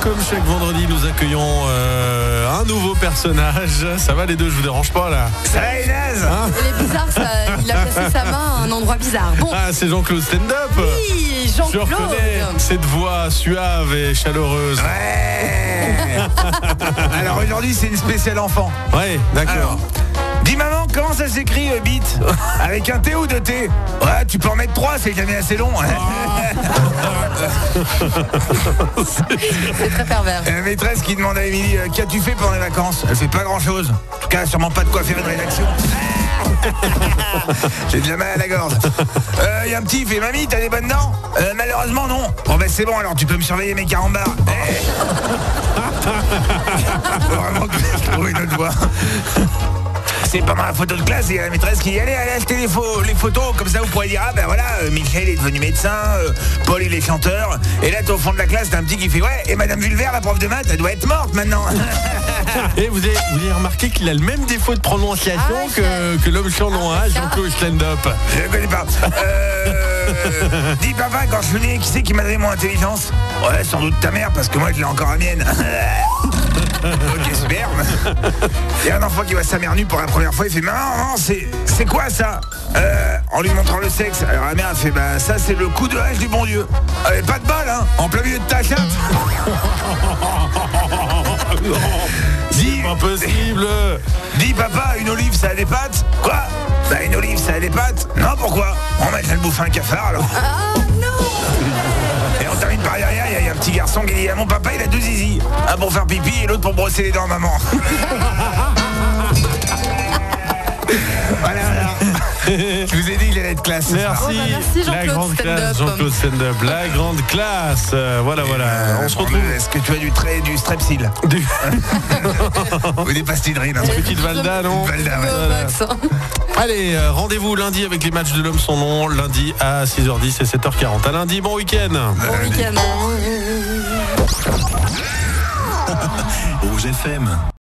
Comme chaque vendredi, nous accueillons un nouveau personnage. Ça va les deux, je vous dérange pas là? Ça va Inès hein? Il est bizarre, il a placé sa main à un endroit bizarre. Bon. Ah, c'est Jean-Claude Stand-Up. Oui, Je Jean-Claude. reconnais cette voix suave et chaleureuse. Ouais. Alors aujourd'hui c'est une spéciale enfant. Ouais, d'accord. Alors, dis maman, comment ça s'écrit bite? Avec un T ou deux T? Ouais, tu peux en mettre 3, c'est jamais assez long. C'est très pervers. La maîtresse qui demande à Émilie qu'as-tu fait pendant les vacances? Elle fait pas grand chose. En tout cas, sûrement pas de quoi faire une rédaction. J'ai déjà mal à la gorge. Y a un petit, il fait mamie, t'as des bonnes dents? Malheureusement non. Bon ben c'est bon, alors tu peux me surveiller mes carambars. Faut vraiment que je trouve une autre voix. C'est pendant la photo de classe, il y a la maîtresse qui dit allez acheter les photos, comme ça vous pourrez dire ah ben voilà, Michel est devenu médecin, Paul il est chanteur, et là t'es au fond de la classe, t'as un petit qui fait ouais, et Madame Vulver, la prof de maths, elle doit être morte maintenant. Et vous avez remarqué qu'il a le même défaut de prononciation que l'homme surnom, hein, Jean-Claude Stand-Up. Je ne connais pas. Dis papa, quand je suis né, qui c'est qui m'a donné mon intelligence? Ouais, sans doute ta mère, parce que moi je l'ai encore la mienne. Ok, sperme. Il y a un enfant qui voit sa mère nue pour la première fois, il fait maman, c'est quoi ça? En lui montrant le sexe. Alors la mère a fait bah ça c'est le coup de hache du bon Dieu. Pas de bol hein, en plein milieu de ta chatte. C'est pas possible. Dis papa, une olive ça a des pattes? Quoi? Bah une olive ça a des pattes? Non, pourquoi? On va le bouffer un cafard alors. Oh non. Et on termine par derrière, il y a un petit garçon qui dit mon papa il a deux zizi. Un pour faire pipi et l'autre pour brosser les dents à maman. Voilà. Je vous ai dit qu'il allait être classe. Merci, merci la grande classe, Jean-Claude Stand-Up, la grande classe. Voilà. On se retrouve. Est-ce que tu as du strepsil? Ou des pastilleries? Petite Valda, non? Valda, ouais. Allez, rendez-vous lundi avec les matchs de l'homme son nom, lundi à 6h10 et 7h40. À lundi, bon week-end. Bon week-end. Rouge FM.